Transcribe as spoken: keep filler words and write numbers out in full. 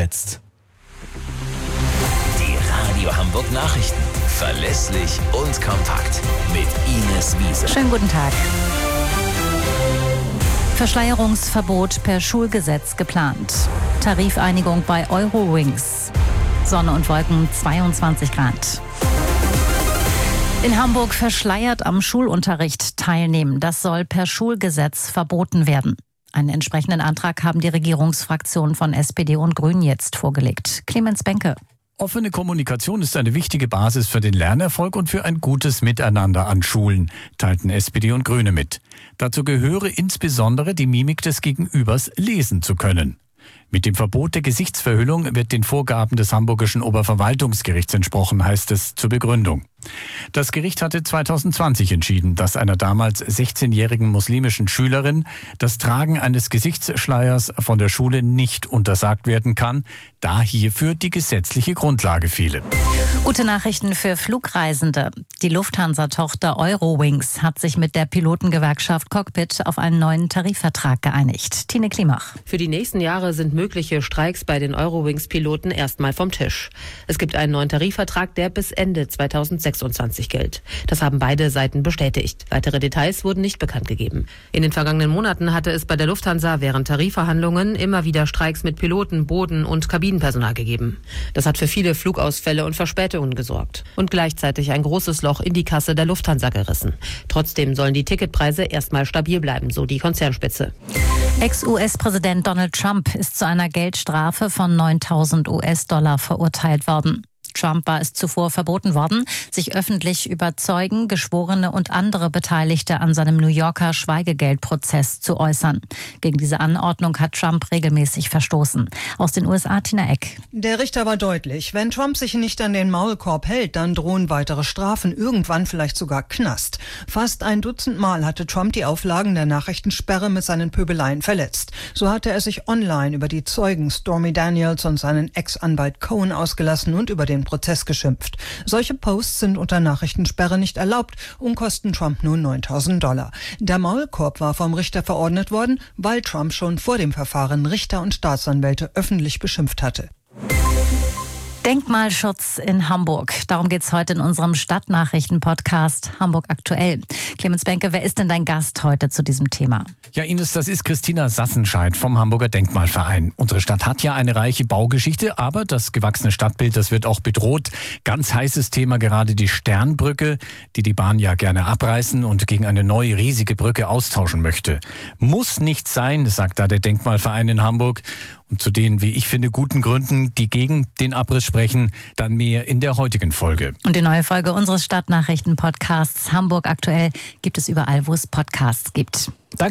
jetzt. Die Radio Hamburg Nachrichten. Verlässlich und kompakt. Mit Ines Wiese. Schönen guten Tag. Verschleierungsverbot per Schulgesetz geplant. Tarifeinigung bei Eurowings. Sonne und Wolken, zweiundzwanzig Grad. In Hamburg verschleiert am Schulunterricht teilnehmen. Das soll per Schulgesetz verboten werden. Einen entsprechenden Antrag haben die Regierungsfraktionen von S P D und Grünen jetzt vorgelegt. Clemens Benke. Offene Kommunikation ist eine wichtige Basis für den Lernerfolg und für ein gutes Miteinander an Schulen, teilten S P D und Grüne mit. Dazu gehöre insbesondere die Mimik des Gegenübers lesen zu können. Mit dem Verbot der Gesichtsverhüllung wird den Vorgaben des Hamburgischen Oberverwaltungsgerichts entsprochen, heißt es zur Begründung. Das Gericht hatte zweitausendzwanzig entschieden, dass einer damals sechzehnjährigen muslimischen Schülerin das Tragen eines Gesichtsschleiers von der Schule nicht untersagt werden kann, da hierfür die gesetzliche Grundlage fehle. Gute Nachrichten für Flugreisende. Die Lufthansa-Tochter Eurowings hat sich mit der Pilotengewerkschaft Cockpit auf einen neuen Tarifvertrag geeinigt. Tine Klimach. Für die nächsten Jahre sind mögliche Streiks bei den Eurowings-Piloten erstmal vom Tisch. Es gibt einen neuen Tarifvertrag, der bis Ende zweitausendsechsundzwanzig gilt. Das haben beide Seiten bestätigt. Weitere Details wurden nicht bekannt gegeben. In den vergangenen Monaten hatte es bei der Lufthansa während Tarifverhandlungen immer wieder Streiks mit Piloten, Boden- und Kabinenpersonal gegeben. Das hat für viele Flugausfälle und Verspätungen gesorgt und gleichzeitig ein großes Loch in die Kasse der Lufthansa gerissen. Trotzdem sollen die Ticketpreise erstmal stabil bleiben, so die Konzernspitze. Ex-U S-Präsident Donald Trump ist zu einer Geldstrafe von neuntausend US-Dollar verurteilt worden. Trump war es zuvor verboten worden, sich öffentlich über Zeugen, Geschworene und andere Beteiligte an seinem New Yorker Schweigegeldprozess zu äußern. Gegen diese Anordnung hat Trump regelmäßig verstoßen. Aus den U S A, Tina Eck. Der Richter war deutlich. Wenn Trump sich nicht an den Maulkorb hält, dann drohen weitere Strafen, irgendwann vielleicht sogar Knast. Fast ein Dutzend Mal hatte Trump die Auflagen der Nachrichtensperre mit seinen Pöbeleien verletzt. So hatte er sich online über die Zeugen Stormy Daniels und seinen Ex-Anwalt Cohen ausgelassen und über den Prozess geschimpft. Solche Posts sind unter Nachrichtensperre nicht erlaubt und kosten Trump nun neuntausend Dollar. Der Maulkorb war vom Richter verordnet worden, weil Trump schon vor dem Verfahren Richter und Staatsanwälte öffentlich beschimpft hatte. Denkmalschutz in Hamburg. Darum geht's heute in unserem Stadtnachrichten-Podcast Hamburg aktuell. Clemens Benke, wer ist denn dein Gast heute zu diesem Thema? Ja, Ines, das ist Christina Sassenscheid vom Hamburger Denkmalverein. Unsere Stadt hat ja eine reiche Baugeschichte, aber das gewachsene Stadtbild, das wird auch bedroht. Ganz heißes Thema gerade die Sternbrücke, die die Bahn ja gerne abreißen und gegen eine neue riesige Brücke austauschen möchte. Muss nicht sein, sagt da der Denkmalverein in Hamburg. Und zu den, wie ich finde, guten Gründen, die gegen den Abriss sprechen, dann mehr in der heutigen Folge. Und die neue Folge unseres Stadtnachrichten-Podcasts Hamburg aktuell gibt es überall, wo es Podcasts gibt.